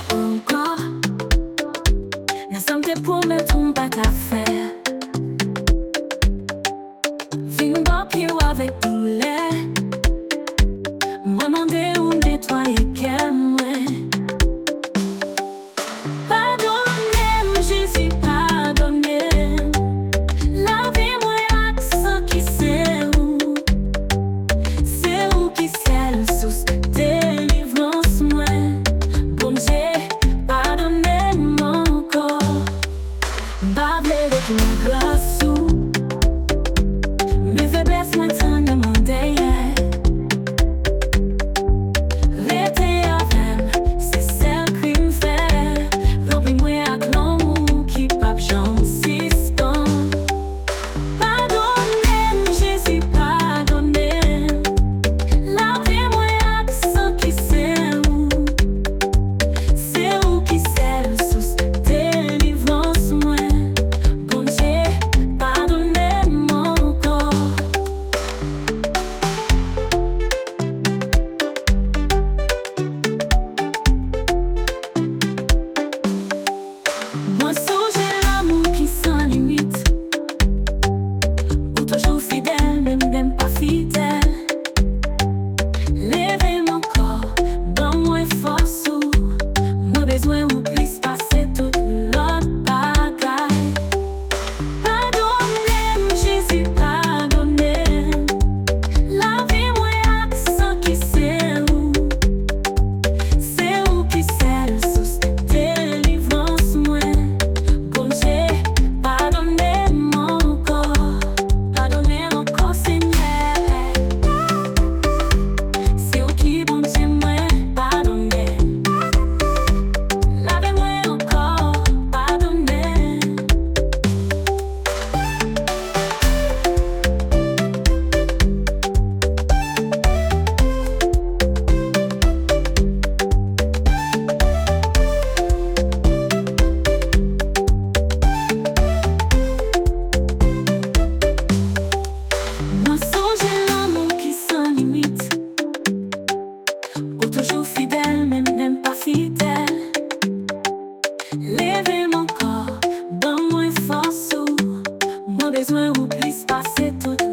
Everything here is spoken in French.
encore. N'a santé pour me tromper pas ta faire. Vin bapio avec douleur. Moi mandé ou nettoyer qu'elle moi. Pardonnez, Jésus, pardonnez. Lavez-moi avec ce qui c'est où qui c'est le sous délivrance moi. Bon Dieu, pardonnez mon corps. Bavler de ton grâce ou mes faiblesses maintenant demander. L'été avec c'est celle qui me fait. Remplis-moi avec l'amour qui pape j'insistant. Pardonnez, Jésus, pardonnez. Lavez-moi avec ce qui c'est où qui c'est le sous délivrance moi. Bon Dieu, pardonnez mon corps. Moi j'ai l'amour qui sans limite. Ou toujours fidèle, même pas fidèle. Levez mon corps, donne-moi force ou moi besoin ou plus passer toute l'autre bagaille. Pardonnez, Jésus, pardonnez. Lavez-moi avec ce qui c'est où qui c'est le sous délivrance moi. Bon Dieu, pardonnez mon corps. Pardonnez mon corps, Seigneur. C'est où qui bon Dieu moi, pardonnez. Lavez-moi encore, pardonnez. Moi j'ai l'amour qui sans limite. Ou toujours fidèle, même pas fidèle. Levez mon corps, donne-moi force ou moi besoin ou plus passer toute